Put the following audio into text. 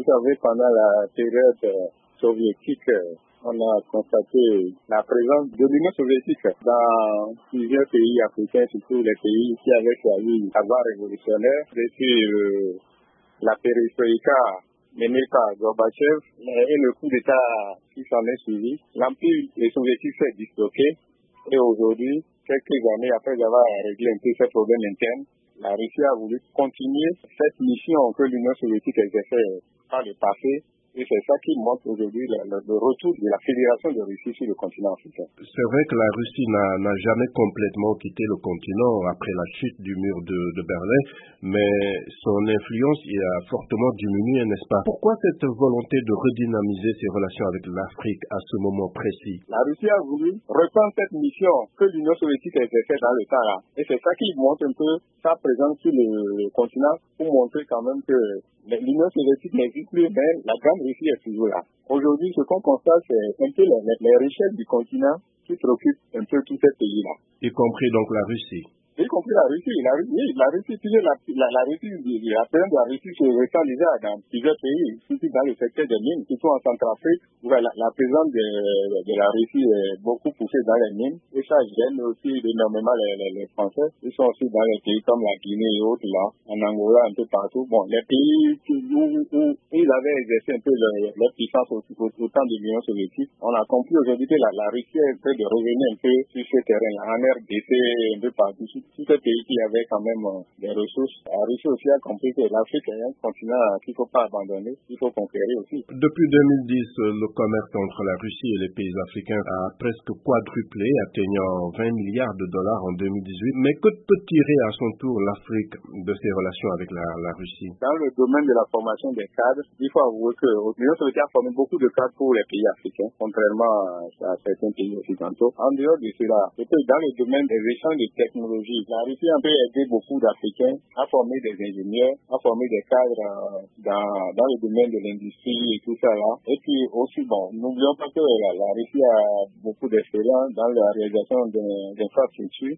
savez, pendant la période soviétique, on a constaté la présence de l'Union soviétique dans plusieurs pays africains, surtout les pays qui avaient choisi la voie révolutionnaire. Depuis la perestroïka menée par Gorbatchev et le coup d'État qui s'en est suivi, l'Empire soviétique s'est disloqué et aujourd'hui, quelques années après avoir réglé un peu ces problèmes internes, la Russie a voulu continuer cette mission que l'Union soviétique exerçait par le passé. Et c'est ça qui montre aujourd'hui le retour de la Fédération de Russie sur le continent africain. C'est vrai que la Russie n'a jamais complètement quitté le continent après la chute du mur de Berlin, mais son influence y a fortement diminué, n'est-ce pas? Pourquoi cette volonté de redynamiser ses relations avec l'Afrique à ce moment précis? La Russie a voulu reprendre cette mission que l'Union soviétique exerçait dans le temps là. Et c'est ça qui montre un peu sa présence sur le continent pour montrer quand même que l'Union soviétique n'existe plus, mais la grande Russie est toujours là. Aujourd'hui, ce qu'on constate, c'est un peu les richesses du continent qui préoccupent un peu tous ces pays-là. Y compris donc la Russie. Y compris la Russie. La Russie, la Russie, la présence de la Russie se ressent déjà dans plusieurs pays, surtout dans le secteur des mines, surtout en Centrafrique, où la présence de la Russie est beaucoup poussée dans les mines. Et ça gêne aussi énormément les Français. Ils sont aussi dans les pays comme la Guinée et autres là, en Angola, un peu partout. Bon, les pays où ils avaient exercé un peu leur puissance au temps de l'Union soviétique, on a compris aujourd'hui que la Russie est en train de revenir un peu sur ce terrain-là, en RDC, un peu partout. Tous ces pays qui avaient quand même des ressources. La Russie aussi a compris que l'Afrique est un continent qu'il ne faut pas abandonner, il faut conquérir aussi. Depuis 2010, le commerce entre la Russie et les pays africains a presque quadruplé, atteignant 20 milliards de dollars en 2018. Mais que peut tirer à son tour l'Afrique de ses relations avec la Russie? Dans le domaine de la formation des cadres, il faut avouer que l'Union soviétique a formé beaucoup de cadres pour les pays africains, contrairement à certains pays occidentaux. En dehors de cela, dans le domaine des échanges de technologies, la Russie a un peu aidé beaucoup d'Africains à former des ingénieurs, à former des cadres dans le domaine de l'industrie et tout ça là. Et puis aussi, n'oublions pas que la Russie a beaucoup d'expérience dans la réalisation d'infrastructures